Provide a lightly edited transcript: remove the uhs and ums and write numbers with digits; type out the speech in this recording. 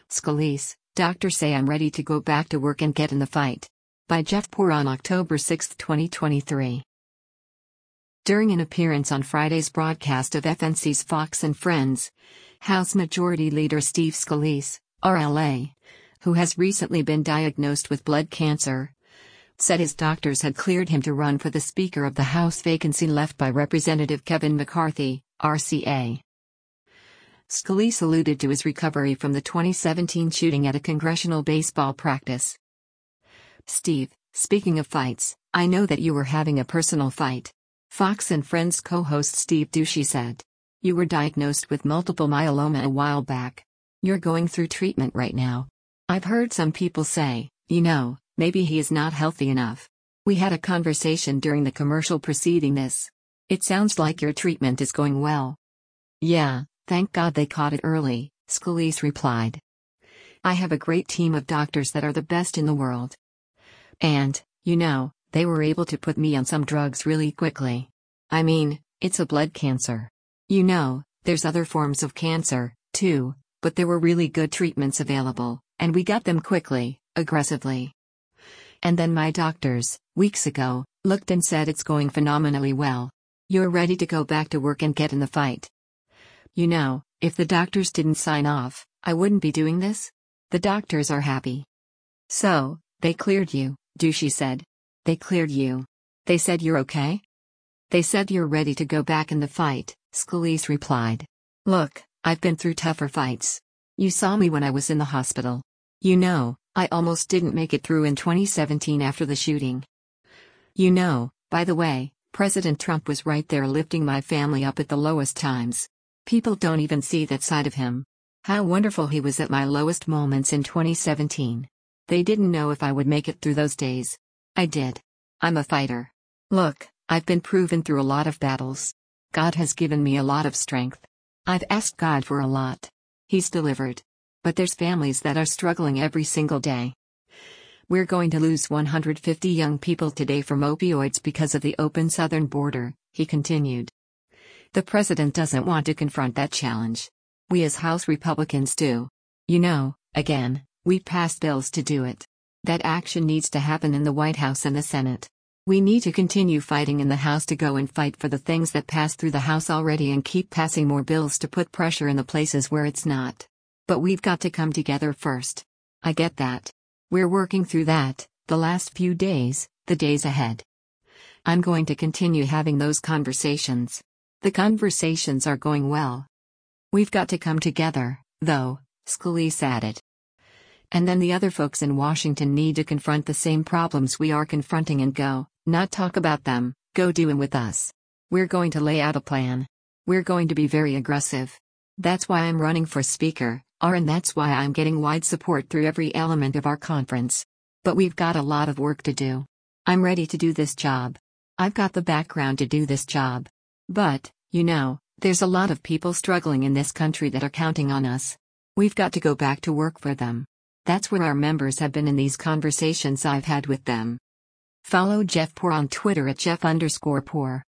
Scalise, doctors say I'm ready to go back to work and get in the fight. By Jeff Poor on October 6, 2023. During an appearance on Friday's broadcast of FNC's Fox and Friends, House Majority Leader Steve Scalise, RLA, who has recently been diagnosed with blood cancer, said his doctors had cleared him to run for the Speaker of the House vacancy left by Representative Kevin McCarthy, RCA. Scalise alluded to his recovery from the 2017 shooting at a congressional baseball practice. Steve, speaking of fights, I know that you were having a personal fight. Fox and Friends co-host Steve Doocy said. You were diagnosed with multiple myeloma a while back. You're going through treatment right now. I've heard some people say, maybe he is not healthy enough. We had a conversation during the commercial preceding this. It sounds like your treatment is going well. Yeah, thank God they caught it early, Scalise replied. I have a great team of doctors that are the best in the world. And, they were able to put me on some drugs really quickly. I mean, it's a blood cancer. There's other forms of cancer, too, but there were really good treatments available, and we got them quickly, aggressively. And then my doctors, weeks ago, looked and said it's going phenomenally well. You're ready to go back to work and get in the fight. If the doctors didn't sign off, I wouldn't be doing this. The doctors are happy. So, they cleared you, Doocy said. They cleared you. They said you're okay? They said you're ready to go back in the fight, Scalise replied. Look, I've been through tougher fights. You saw me when I was in the hospital. I almost didn't make it through in 2017 after the shooting. By the way, President Trump was right there lifting my family up at the lowest times. People don't even see that side of him. How wonderful he was at my lowest moments in 2017. They didn't know if I would make it through those days. I did. I'm a fighter. Look, I've been proven through a lot of battles. God has given me a lot of strength. I've asked God for a lot. He's delivered. But there's families that are struggling every single day. We're going to lose 150 young people today from opioids because of the open southern border, he continued. The president doesn't want to confront that challenge. We as House Republicans do. Again, we passed bills to do it. That action needs to happen in the White House and the Senate. We need to continue fighting in the House to go and fight for the things that passed through the House already and keep passing more bills to put pressure in the places where it's not. But we've got to come together first. I get that. We're working through that, the last few days, the days ahead. I'm going to continue having those conversations. The conversations are going well. We've got to come together, though, Scalise added. And then the other folks in Washington need to confront the same problems we are confronting and go, not talk about them, go do them with us. We're going to lay out a plan. We're going to be very aggressive. That's why I'm running for Speaker, and that's why I'm getting wide support through every element of our conference. But we've got a lot of work to do. I'm ready to do this job. I've got the background to do this job. But, there's a lot of people struggling in this country that are counting on us. We've got to go back to work for them. That's where our members have been in these conversations I've had with them. Follow Jeff Poor on Twitter at Jeff_Poor.